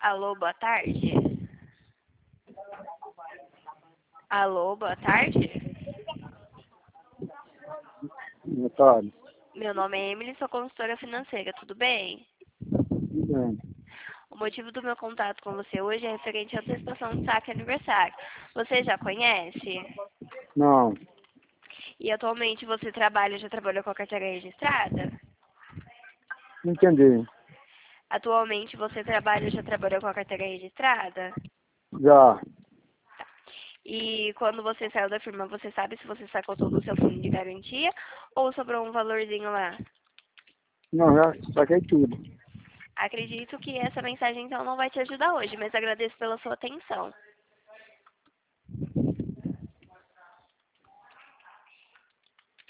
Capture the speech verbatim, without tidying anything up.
Alô, boa tarde. Alô, boa tarde. Boa tarde. Meu nome é Emily, sou consultora financeira, tudo bem? Tudo bem. O motivo do meu contato com você hoje é referente à antecipação de saque aniversário. Você já conhece? Não, E atualmente você trabalha, já trabalhou com a carteira registrada? não entendi. Atualmente você trabalha, já trabalhou com a carteira registrada? Já, E quando você saiu da firma, você sabe se você sacou todo o seu fundo de garantia ou sobrou um valorzinho lá? não, já saquei tudo. Acredito que essa mensagem então não vai te ajudar hoje, mas agradeço pela sua atenção.